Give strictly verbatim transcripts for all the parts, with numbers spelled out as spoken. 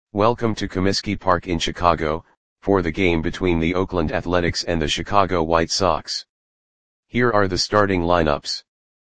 Welcome to Comiskey Park in Chicago, for the game between the Oakland Athletics and the Chicago White Sox. Here are the starting lineups.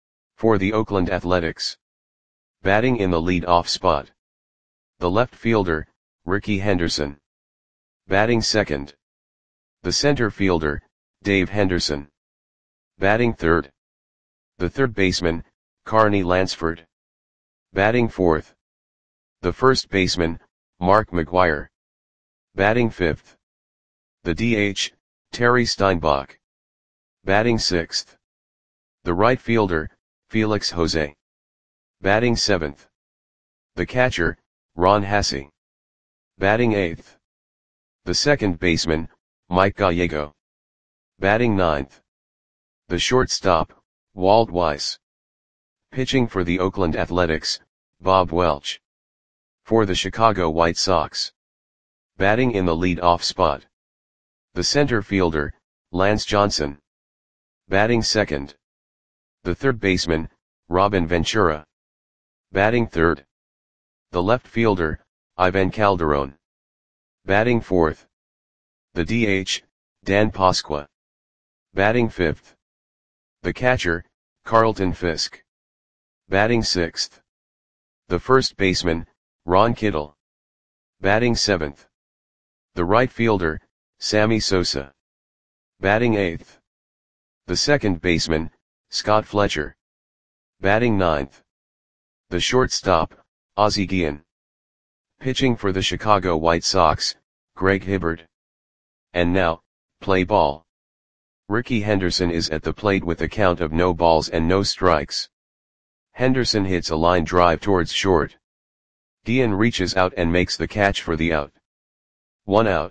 For the Oakland Athletics. Batting in the lead-off spot. The left fielder, Rickey Henderson. Batting second. The center fielder, Dave Henderson. Batting third. The third baseman, Carney Lansford. Batting fourth. The first baseman, Mark McGwire. Batting fifth. The D H, Terry Steinbach. Batting sixth. The right fielder, Felix Jose. Batting seventh. The catcher, Ron Hassey. Batting eighth. The second baseman, Mike Gallego. Batting ninth. The shortstop, Walt Weiss. Pitching for the Oakland Athletics, Bob Welch. For the Chicago White Sox. Batting in the lead-off spot. The center fielder, Lance Johnson. Batting second. The third baseman, Robin Ventura. Batting third. The left fielder, Ivan Calderon. Batting fourth. The D H, Dan Pasqua. Batting fifth. The catcher, Carlton Fisk. Batting sixth. The first baseman, Ron Kittle. Batting seventh. The right fielder, Sammy Sosa. Batting eighth. The second baseman, Scott Fletcher. Batting ninth. The shortstop, Ozzie Guillen. Pitching for the Chicago White Sox, Greg Hibbert. And now, play ball. Rickey Henderson is at the plate with a count of no balls and no strikes. Henderson hits a line drive towards short. Guillen reaches out and makes the catch for the out. One out.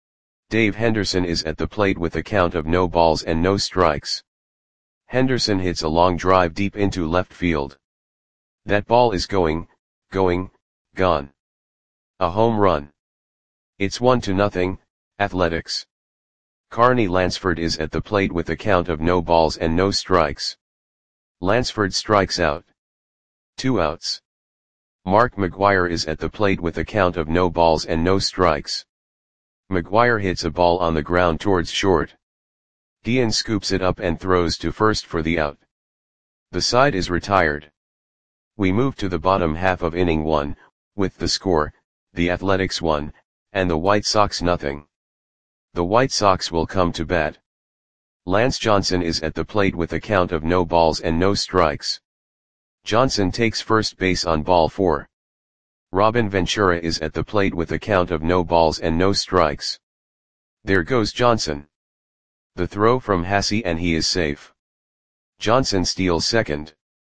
Dave Henderson is at the plate with a count of no balls and no strikes. Henderson hits a long drive deep into left field. That ball is going, going, gone. A home run. It's one to nothing, Athletics. Carney Lansford is at the plate with a count of no balls and no strikes. Lansford strikes out. Two outs. Mark McGwire is at the plate with a count of no balls and no strikes. McGwire hits a ball on the ground towards short. Guillen scoops it up and throws to first for the out. The side is retired. We move to the bottom half of inning one, with the score, the Athletics one, and the White Sox nothing. The White Sox will come to bat. Lance Johnson is at the plate with a count of no balls and no strikes. Johnson takes first base on ball four. Robin Ventura is at the plate with a count of no balls and no strikes. There goes Johnson. The throw from Hassey and he is safe. Johnson steals second.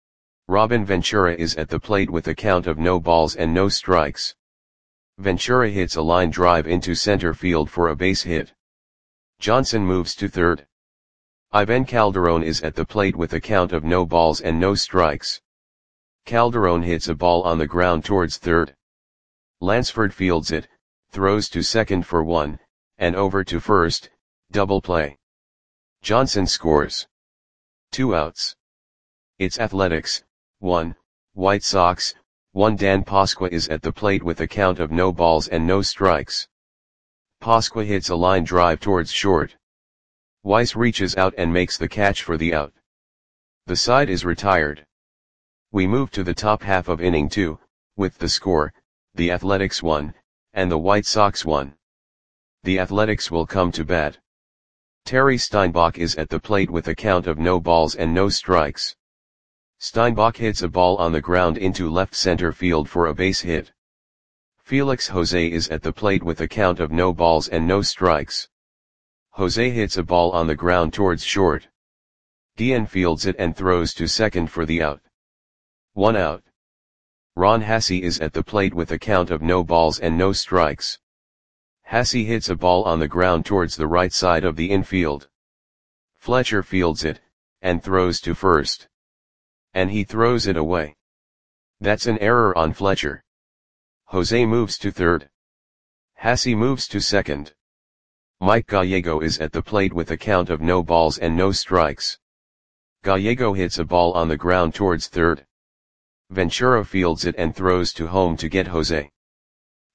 Robin Ventura is at the plate with a count of no balls and no strikes. Ventura hits a line drive into center field for a base hit. Johnson moves to third. Ivan Calderon is at the plate with a count of no balls and no strikes. Calderon hits a ball on the ground towards third. Lansford fields it, throws to second for one, and over to first, double play. Johnson scores. Two outs. It's Athletics, one, White Sox, one. Dan Pasqua is at the plate with a count of no balls and no strikes. Pasqua hits a line drive towards short. Weiss reaches out and makes the catch for the out. The side is retired. We move to the top half of inning two, with the score, the Athletics one, and the White Sox one. The Athletics will come to bat. Terry Steinbach is at the plate with a count of no balls and no strikes. Steinbach hits a ball on the ground into left center field for a base hit. Felix Jose is at the plate with a count of no balls and no strikes. Jose hits a ball on the ground towards short. Guillen fields it and throws to second for the out. One out. Ron Hassey is at the plate with a count of no balls and no strikes. Hassey hits a ball on the ground towards the right side of the infield. Fletcher fields it, and throws to first. And he throws it away. That's an error on Fletcher. Jose moves to third. Hassey moves to second. Mike Gallego is at the plate with a count of no balls and no strikes. Gallego hits a ball on the ground towards third. Ventura fields it and throws to home to get Jose.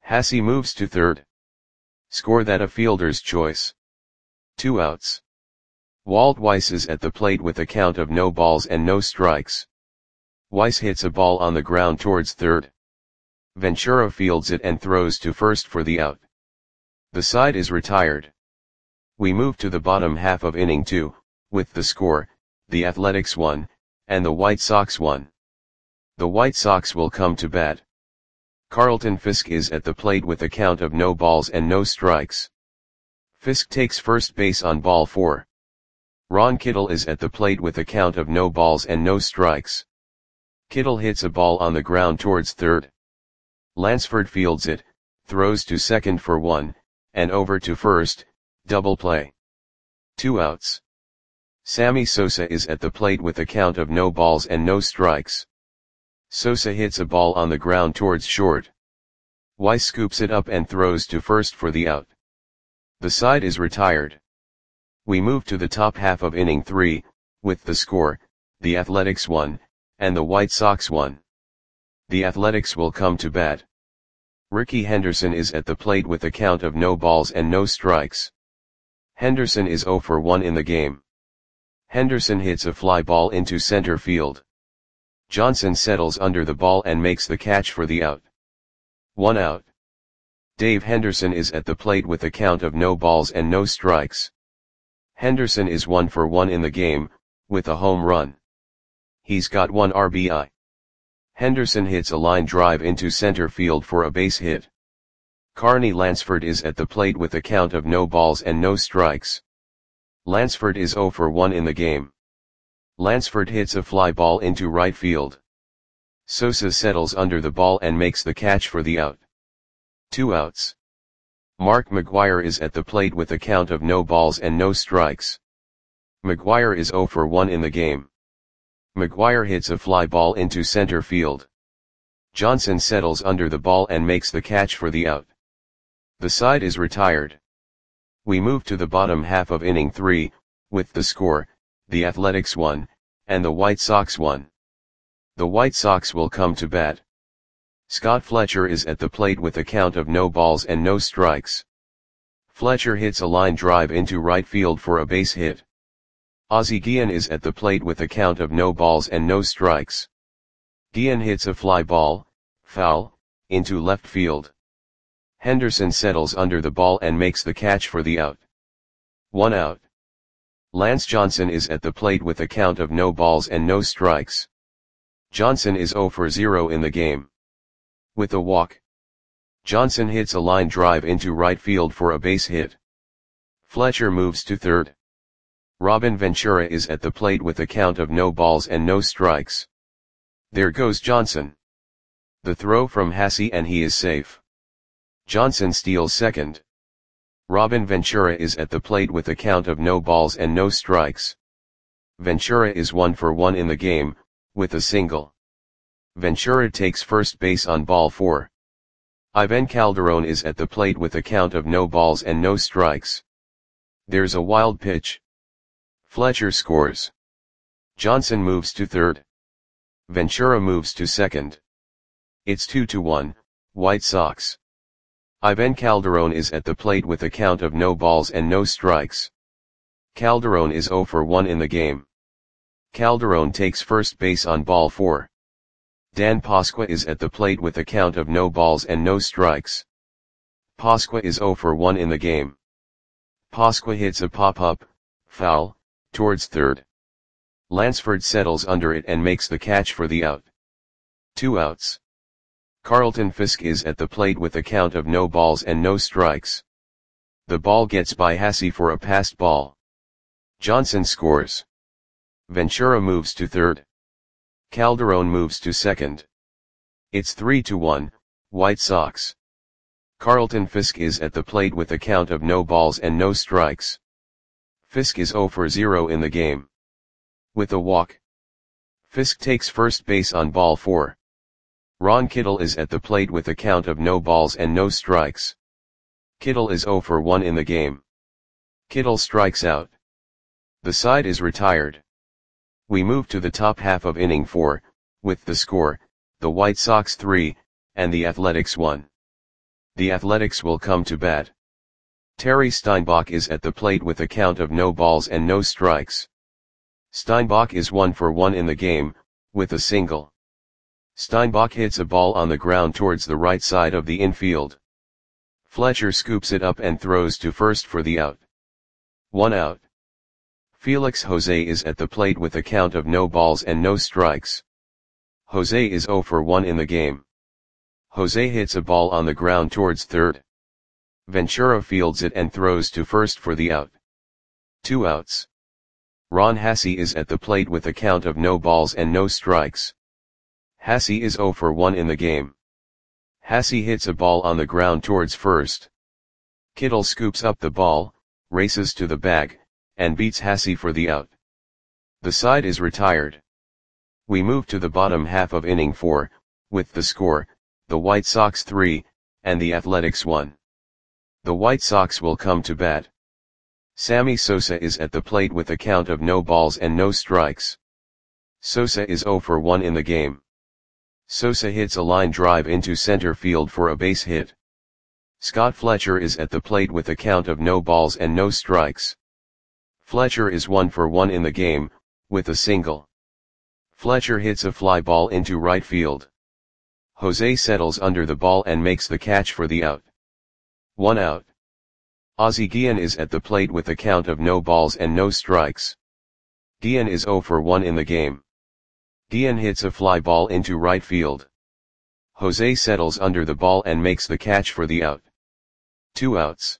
Hasse moves to third. Score that a fielder's choice. Two outs. Walt Weiss is at the plate with a count of no balls and no strikes. Weiss hits a ball on the ground towards third. Ventura fields it and throws to first for the out. The side is retired. We move to the bottom half of inning two, with the score, the Athletics one, and the White Sox one. The White Sox will come to bat. Carlton Fisk is at the plate with a count of no balls and no strikes. Fisk takes first base on ball four. Ron Kittle is at the plate with a count of no balls and no strikes. Kittle hits a ball on the ground towards third. Lansford fields it, throws to second for one, and over to first, double play. Two outs. Sammy Sosa is at the plate with a count of no balls and no strikes. Sosa hits a ball on the ground towards short. Weiss scoops it up and throws to first for the out. The side is retired. We move to the top half of inning three, with the score, the Athletics one, and the White Sox one. The Athletics will come to bat. Rickey Henderson is at the plate with a count of no balls and no strikes. Henderson is oh for one in the game. Henderson hits a fly ball into center field. Johnson settles under the ball and makes the catch for the out. One out. Dave Henderson is at the plate with a count of no balls and no strikes. Henderson is one for one in the game, with a home run. He's got one R B I. Henderson hits a line drive into center field for a base hit. Carney Lansford is at the plate with a count of no balls and no strikes. Lansford is oh for one in the game. Lansford hits a fly ball into right field. Sosa settles under the ball and makes the catch for the out. Two outs. Mark McGwire is at the plate with a count of no balls and no strikes. McGwire is oh for one in the game. McGwire hits a fly ball into center field. Johnson settles under the ball and makes the catch for the out. The side is retired. We move to the bottom half of inning three, with the score, the Athletics one, and the White Sox one. The White Sox will come to bat. Scott Fletcher is at the plate with a count of no balls and no strikes. Fletcher hits a line drive into right field for a base hit. Ozzie Guillen is at the plate with a count of no balls and no strikes. Guillen hits a fly ball, foul, into left field. Henderson settles under the ball and makes the catch for the out. One out. Lance Johnson is at the plate with a count of no balls and no strikes. Johnson is oh for zero in the game. With a walk. Johnson hits a line drive into right field for a base hit. Fletcher moves to third. Robin Ventura is at the plate with a count of no balls and no strikes. There goes Johnson. The throw from Hasse and he is safe. Johnson steals second. Robin Ventura is at the plate with a count of no balls and no strikes. Ventura is one for one in the game, with a single. Ventura takes first base on ball four. Ivan Calderon is at the plate with a count of no balls and no strikes. There's a wild pitch. Fletcher scores. Johnson moves to third. Ventura moves to second. It's two to one, White Sox. Ivan Calderon is at the plate with a count of no balls and no strikes. Calderon is oh for one in the game. Calderon takes first base on ball four. Dan Pasqua is at the plate with a count of no balls and no strikes. Pasqua is oh for one in the game. Pasqua hits a pop-up, foul, towards third. Lansford settles under it and makes the catch for the out. Two outs. Carlton Fisk is at the plate with a count of no balls and no strikes. The ball gets by Hasse for a passed ball. Johnson scores. Ventura moves to third. Calderon moves to second. It's three to one, White Sox. Carlton Fisk is at the plate with a count of no balls and no strikes. Fisk is oh for zero in the game. With a walk. Fisk takes first base on ball four. Ron Kittle is at the plate with a count of no balls and no strikes. Kittle is oh for one in the game. Kittle strikes out. The side is retired. We move to the top half of inning four, with the score, the White Sox three, and the Athletics one. The Athletics will come to bat. Terry Steinbach is at the plate with a count of no balls and no strikes. Steinbach is one for one in the game, with a single. Steinbach hits a ball on the ground towards the right side of the infield. Fletcher scoops it up and throws to first for the out. One out. Felix Jose is at the plate with a count of no balls and no strikes. Jose is zero for one in the game. Jose hits a ball on the ground towards third. Ventura fields it and throws to first for the out. Two outs. Ron Hassey is at the plate with a count of no balls and no strikes. Hassey is zero for one in the game. Hassey hits a ball on the ground towards first. Kittle scoops up the ball, races to the bag, and beats Hassey for the out. The side is retired. We move to the bottom half of inning four, with the score, the White Sox three, and the Athletics one. The White Sox will come to bat. Sammy Sosa is at the plate with a count of no balls and no strikes. Sosa is zero for one in the game. Sosa hits a line drive into center field for a base hit. Scott Fletcher is at the plate with a count of no balls and no strikes. Fletcher is one for one in the game, with a single. Fletcher hits a fly ball into right field. Jose settles under the ball and makes the catch for the out. One out. Ozzie Guillen is at the plate with a count of no balls and no strikes. Guillen is zero for one in the game. Guillen hits a fly ball into right field. Jose settles under the ball and makes the catch for the out. Two outs.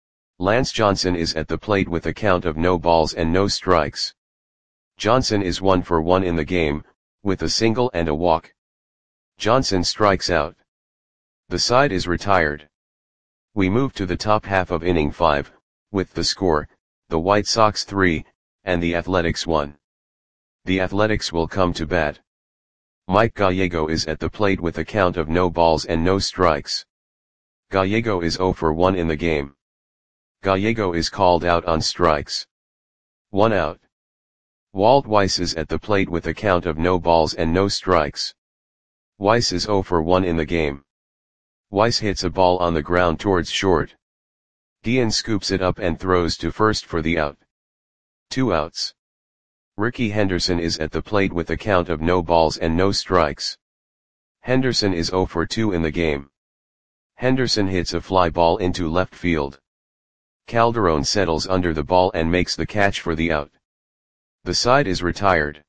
Lance Johnson is at the plate with a count of no balls and no strikes. Johnson is one for one in the game, with a single and a walk. Johnson strikes out. The side is retired. We move to the top half of inning five, with the score, the White Sox three, and the Athletics one. The Athletics will come to bat. Mike Gallego is at the plate with a count of no balls and no strikes. Gallego is zero for one in the game. Gallego is called out on strikes. One out. Walt Weiss is at the plate with a count of no balls and no strikes. Weiss is zero for one in the game. Weiss hits a ball on the ground towards short. Guillen scoops it up and throws to first for the out. Two outs. Ricky Henderson is at the plate with a count of no balls and no strikes. Henderson is zero for two in the game. Henderson hits a fly ball into left field. Calderon settles under the ball and makes the catch for the out. The side is retired.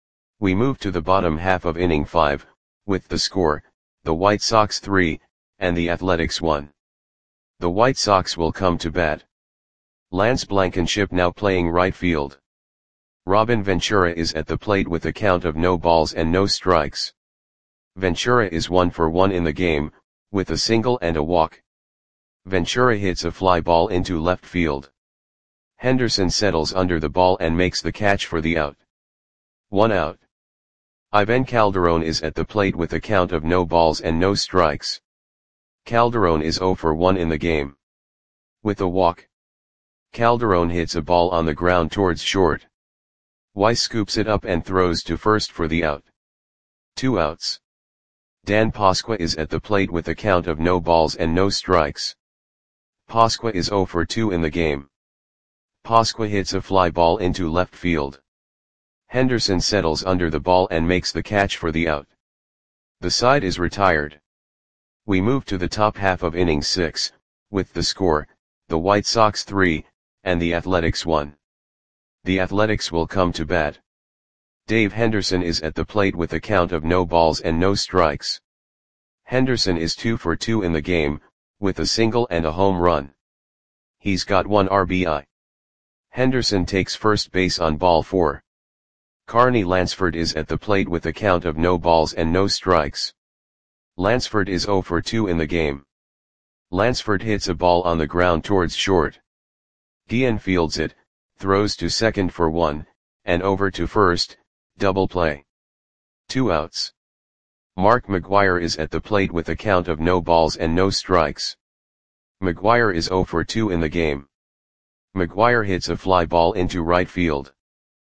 We move to the bottom half of inning five, with the score, the White Sox three, and the Athletics one. The White Sox will come to bat. Lance Blankenship now playing right field. Robin Ventura is at the plate with a count of no balls and no strikes. Ventura is one for one in the game, with a single and a walk. Ventura hits a fly ball into left field. Henderson settles under the ball and makes the catch for the out. One out. Ivan Calderon is at the plate with a count of no balls and no strikes. Calderon is zero for one in the game. With a walk. Calderon hits a ball on the ground towards short. Weiss scoops it up and throws to first for the out. Two outs. Dan Pasqua is at the plate with a count of no balls and no strikes. Pasqua is zero for two in the game. Pasqua hits a fly ball into left field. Henderson settles under the ball and makes the catch for the out. The side is retired. We move to the top half of inning six, with the score, the White Sox three, and the Athletics one. The Athletics will come to bat. Dave Henderson is at the plate with a count of no balls and no strikes. Henderson is two for two in the game, with a single and a home run. He's got one R B I. Henderson takes first base on ball four. Carney Lansford is at the plate with a count of no balls and no strikes. Lansford is zero for two in the game. Lansford hits a ball on the ground towards short. Guillen fields it, throws to second for one, and over to first, double play. Two outs. Mark McGwire is at the plate with a count of no balls and no strikes. McGwire is zero for two in the game. McGwire hits a fly ball into right field.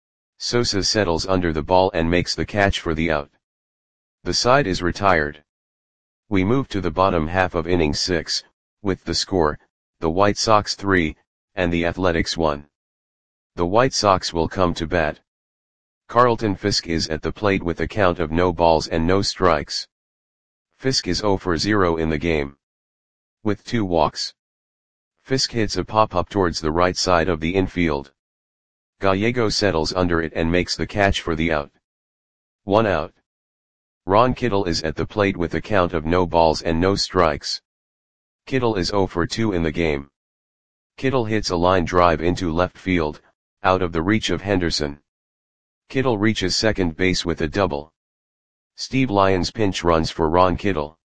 Sosa settles under the ball and makes the catch for the out. The side is retired. We move to the bottom half of inning six, with the score, the White Sox three, and the Athletics one. The White Sox will come to bat. Carlton Fisk is at the plate with a count of no balls and no strikes. Fisk is zero for zero in the game, with two walks. Fisk hits a pop-up towards the right side of the infield. Gallego settles under it and makes the catch for the out. One out. Ron Kittle is at the plate with a count of no balls and no strikes. Kittle is zero for two in the game. Kittle hits a line drive into left field, out of the reach of Henderson. Kittle reaches second base with a double. Steve Lyons pinch runs for Ron Kittle.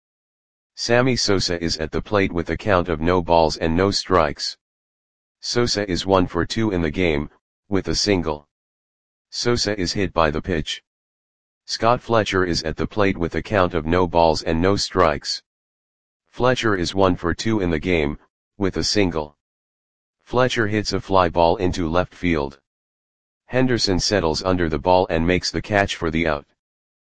Sammy Sosa is at the plate with a count of no balls and no strikes. Sosa is one for two in the game, with a single. Sosa is hit by the pitch. Scott Fletcher is at the plate with a count of no balls and no strikes. Fletcher is one for two in the game, with a single. Fletcher hits a fly ball into left field. Henderson settles under the ball and makes the catch for the out.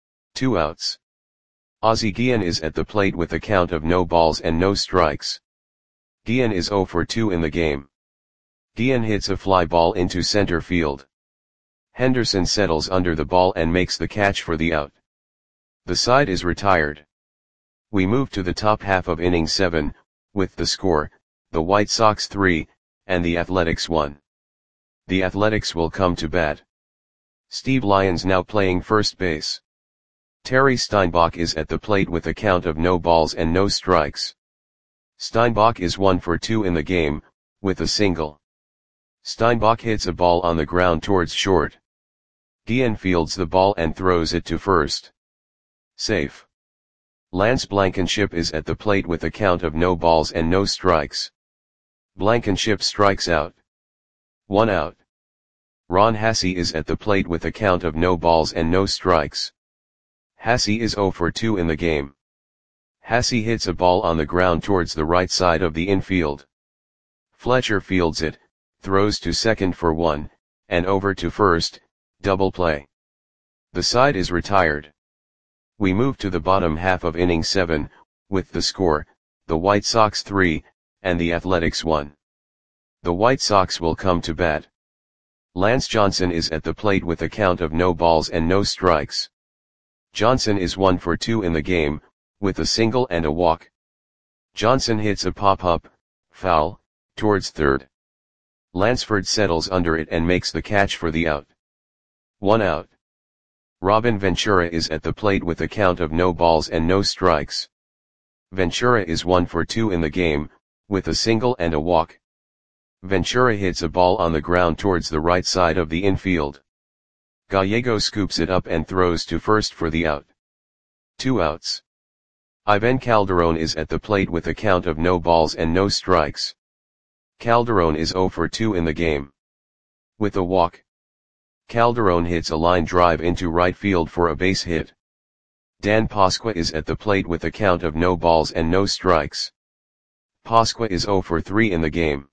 Two outs. Ozzie Guillen is at the plate with a count of no balls and no strikes. Guillen is zero for two in the game. Guillen hits a fly ball into center field. Henderson settles under the ball and makes the catch for the out. The side is retired. We move to the top half of inning seven, with the score, the White Sox three, and the Athletics one. The Athletics will come to bat. Steve Lyons now playing first base. Terry Steinbach is at the plate with a count of no balls and no strikes. Steinbach is one for two in the game, with a single. Steinbach hits a ball on the ground towards short. Guillen fields the ball and throws it to first. Safe. Lance Blankenship is at the plate with a count of no balls and no strikes. Blankenship strikes out. One out. Ron Hassey is at the plate with a count of no balls and no strikes. Hassey is zero for two in the game. Hassey hits a ball on the ground towards the right side of the infield. Fletcher fields it, throws to second for one, and over to first, double play. The side is retired. We move to the bottom half of inning seven, with the score, the White Sox three, and the Athletics one. The White Sox will come to bat. Lance Johnson is at the plate with a count of no balls and no strikes. Johnson is one for two in the game, with a single and a walk. Johnson hits a pop-up, foul, towards third. Lansford settles under it and makes the catch for the out. One out. Robin Ventura is at the plate with a count of no balls and no strikes. Ventura is one for two in the game, with a single and a walk. Ventura hits a ball on the ground towards the right side of the infield. Gallego scoops it up and throws to first for the out. Two outs. Ivan Calderon is at the plate with a count of no balls and no strikes. Calderon is zero for two in the game, with a walk. Calderon hits a line drive into right field for a base hit. Dan Pasqua is at the plate with a count of no balls and no strikes. Pasqua is zero for three in the game.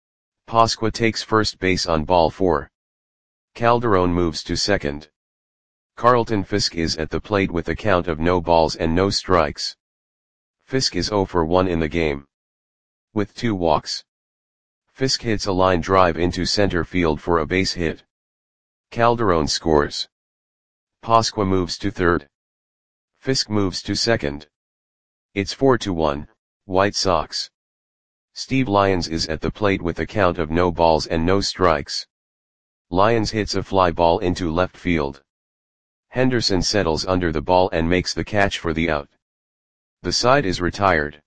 Pasqua takes first base on ball four. Calderon moves to second. Carlton Fisk is at the plate with a count of no balls and no strikes. Fisk is zero for one in the game, with two walks. Fisk hits a line drive into center field for a base hit. Calderon scores. Pasqua moves to third. Fisk moves to second. It's four to one, White Sox. Steve Lyons is at the plate with a count of no balls and no strikes. Lyons hits a fly ball into left field. Henderson settles under the ball and makes the catch for the out. The side is retired.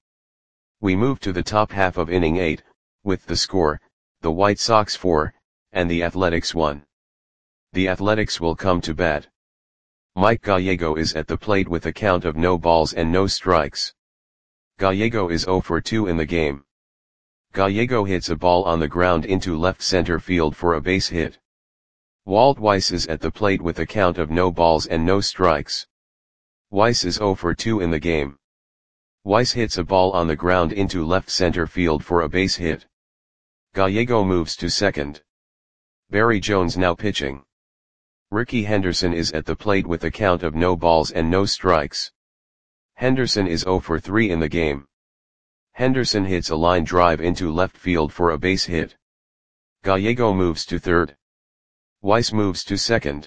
We move to the top half of inning eight, with the score, the White Sox four, and the Athletics one. The Athletics will come to bat. Mike Gallego is at the plate with a count of no balls and no strikes. Gallego is zero for two in the game. Gallego hits a ball on the ground into left center field for a base hit. Walt Weiss is at the plate with a count of no balls and no strikes. Weiss is zero for two in the game. Weiss hits a ball on the ground into left center field for a base hit. Gallego moves to second. Barry Jones now pitching. Ricky Henderson is at the plate with a count of no balls and no strikes. Henderson is zero for three in the game. Henderson hits a line drive into left field for a base hit. Gallego moves to third. Weiss moves to second.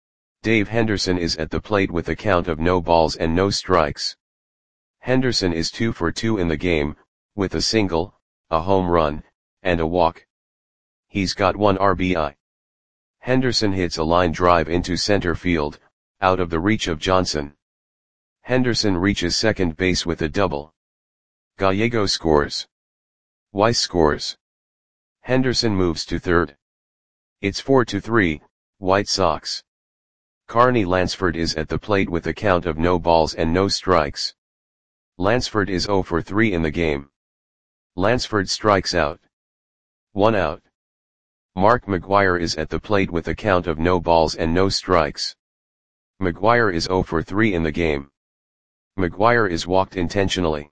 Dave Henderson is at the plate with a count of no balls and no strikes. Henderson is two for two in the game, with a single, a home run, and a walk. He's got one R B I. Henderson hits a line drive into center field, out of the reach of Johnson. Henderson reaches second base with a double. Gallego scores. Weiss scores. Henderson moves to third. It's four to three, White Sox. Carney Lansford is at the plate with a count of no balls and no strikes. Lansford is zero for three in the game. Lansford strikes out. One out. Mark McGwire is at the plate with a count of no balls and no strikes. McGwire is zero for three in the game. McGwire is walked intentionally.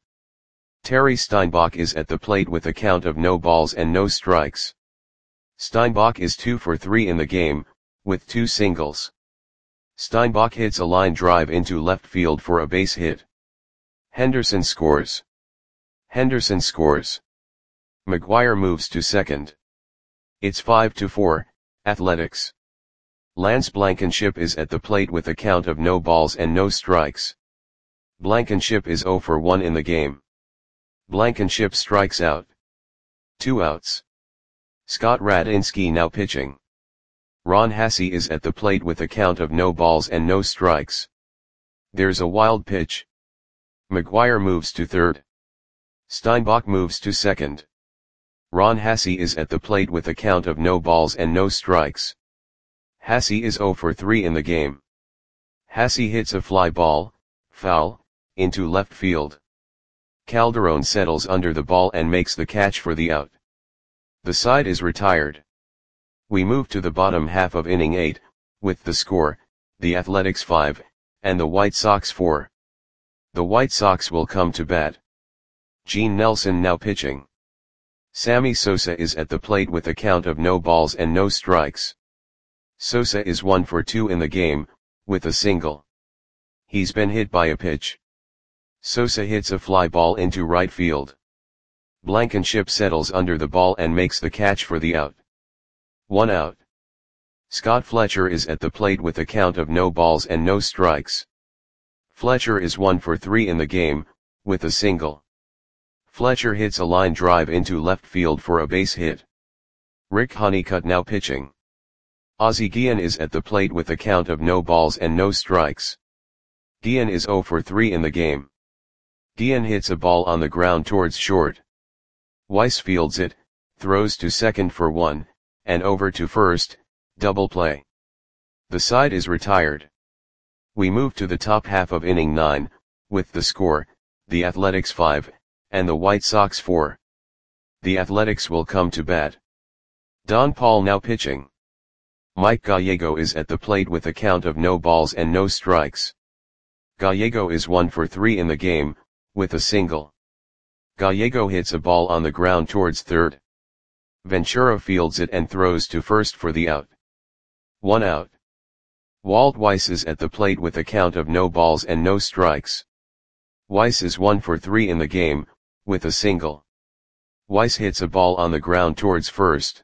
Terry Steinbach is at the plate with a count of no balls and no strikes. Steinbach is two for three in the game, with two singles. Steinbach hits a line drive into left field for a base hit. Henderson scores. Henderson scores. McGwire moves to second. It's five to four, Athletics. Lance Blankenship is at the plate with a count of no balls and no strikes. Blankenship is zero for one in the game. Blankenship strikes out. Two outs. Scott Radinsky now pitching. Ron Hasse is at the plate with a count of no balls and no strikes. There's a wild pitch. McGwire moves to third. Steinbach moves to second. Ron Hasse is at the plate with a count of no balls and no strikes. Hasse is zero for three in the game. Hasse hits a fly ball, foul, into left field. Calderon settles under the ball and makes the catch for the out. The side is retired. We move to the bottom half of inning eight, with the score, the Athletics five, and the White Sox four. The White Sox will come to bat. Gene Nelson now pitching. Sammy Sosa is at the plate with a count of no balls and no strikes. Sosa is one for two in the game, with a single. He's been hit by a pitch. Sosa hits a fly ball into right field. Blankenship settles under the ball and makes the catch for the out. One out. Scott Fletcher is at the plate with a count of no balls and no strikes. Fletcher is one for three in the game, with a single. Fletcher hits a line drive into left field for a base hit. Rick Honeycutt now pitching. Ozzie Guillen is at the plate with a count of no balls and no strikes. Guillen is zero for three in the game. Guillen hits a ball on the ground towards short. Weiss fields it, throws to second for one, and over to first, double play. The side is retired. We move to the top half of inning nine, with the score, the Athletics five, and the White Sox four. The Athletics will come to bat. Don Paul now pitching. Mike Gallego is at the plate with a count of no balls and no strikes. Gallego is one for three in the game, with a single. Gallego hits a ball on the ground towards third. Ventura fields it and throws to first for the out. One out. Walt Weiss is at the plate with a count of no balls and no strikes. Weiss is one for three in the game, with a single. Weiss hits a ball on the ground towards first.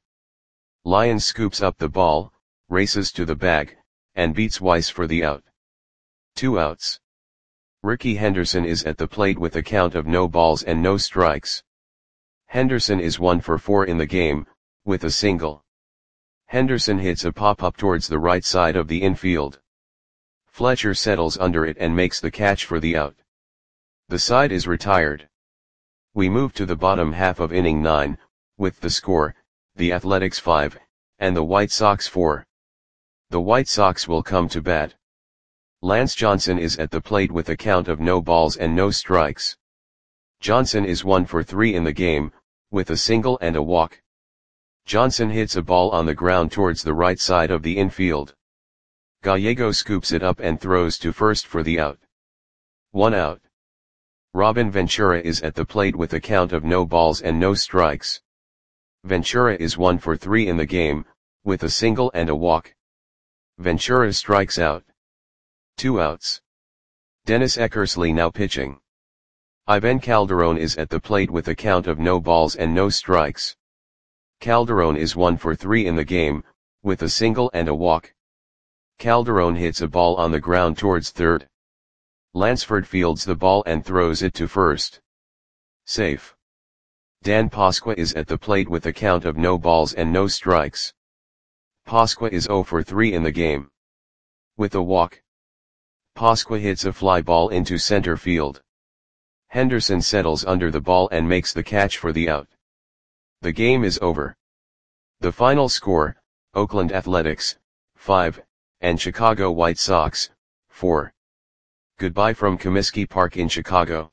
Lyons scoops up the ball, races to the bag, and beats Weiss for the out. Two outs. Ricky Henderson is at the plate with a count of no balls and no strikes. Henderson is one for four in the game, with a single. Henderson hits a pop-up towards the right side of the infield. Fletcher settles under it and makes the catch for the out. The side is retired. We move to the bottom half of inning nine, with the score, the Athletics five, and the White Sox four. The White Sox will come to bat. Lance Johnson is at the plate with a count of no balls and no strikes. Johnson is one for three in the game, with a single and a walk. Johnson hits a ball on the ground towards the right side of the infield. Gallego scoops it up and throws to first for the out. One out. Robin Ventura is at the plate with a count of no balls and no strikes. Ventura is one for three in the game, with a single and a walk. Ventura strikes out. Two outs. Dennis Eckersley now pitching. Ivan Calderon is at the plate with a count of no balls and no strikes. Calderon is one for three in the game, with a single and a walk. Calderon hits a ball on the ground towards third. Lansford fields the ball and throws it to first. Safe. Dan Pasqua is at the plate with a count of no balls and no strikes. Pasqua is zero for three in the game. With a walk. Pasqua hits a fly ball into center field. Henderson settles under the ball and makes the catch for the out. The game is over. The final score, Oakland Athletics, five, and Chicago White Sox, four. Goodbye from Comiskey Park in Chicago.